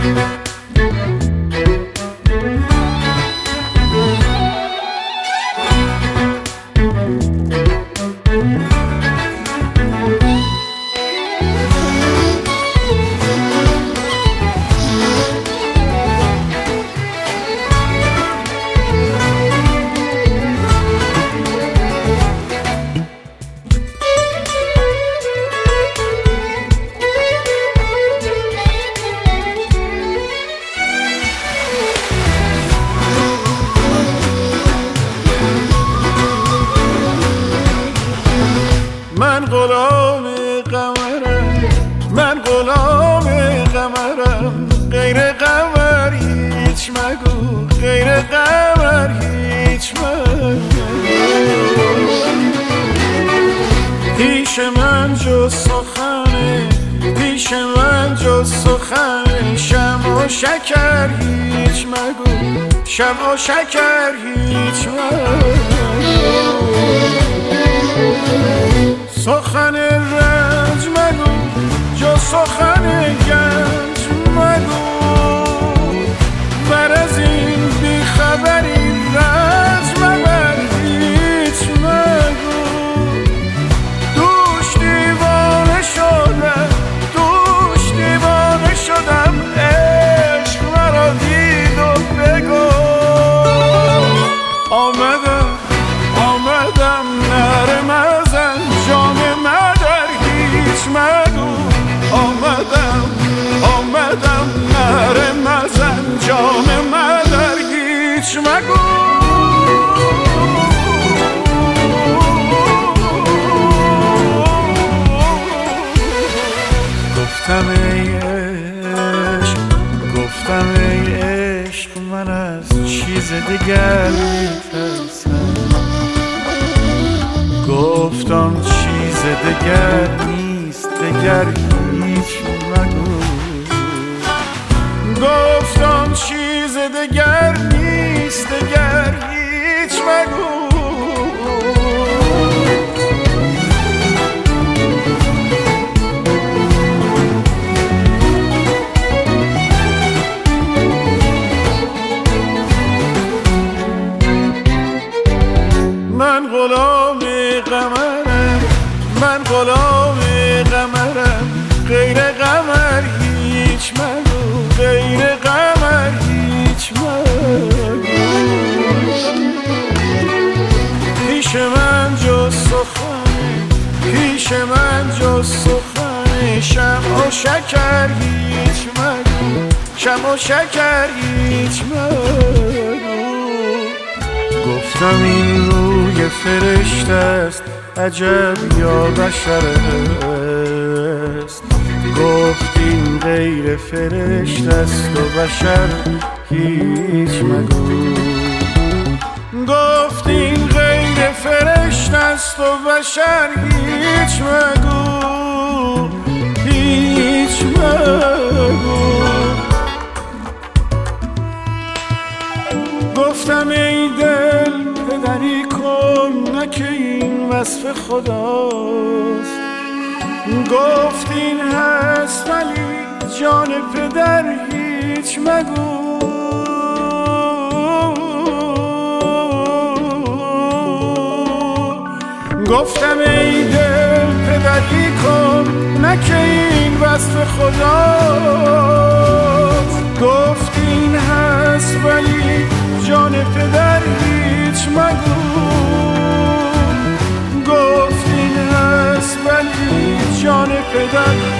من غلام قمرم، من غلام قمرم، غیر قمر هیچ مگو، غیر قمر هیچ مگو. پیش من جز سخنه، پیش من جز سخنه، شمع و شکر هیچ مگو، شمع و شکر هیچ مگو. سخن رنج مگو، جز سخن گنج مگو، بر از این بیخبری رنج مبر هیچ مگو. دوش دیوانه شدم، دوش دیوانه شدم، عشق مرا دید و بگو. آمدم آمدم نره مزن، جام مدر هیچ مگو. آمدم آمدم نره مزن، جام مدر هیچ مگو. گفتم ای عشق، گفتم ای عشق، من از چیز دیگر میترسم. گفتم چیز دگر نیست، دگر هیچ مگو. گفتم چیز دگر نیست، دگر هیچ مگو. من غلام قمرم، من غلام قمرم، غیر قمر هیچ مگو، غیر قمر هیچ مگو. پیش من جز سخنه، پیش من جز سخنه، شمع و شکر هیچ مگو، شمع و شکر هیچ مگو. گفتم این روی فرشته است، عجب یا بشر است. گفت این غیر فرشته است و بشر هیچ مگو. گفت این غیر فرشته است و بشر هیچ مگو، هیچ مگو. گفتم ای دل پدری کن، نه که این وصف خداست. گفت این هست ولی جان پدر هیچ مگو. گفتم ای دل پدری کن، نه که این وصف خداست. گفت این هست ولی جان پدر هیچ مگو. گفت این هست ولی جان پدر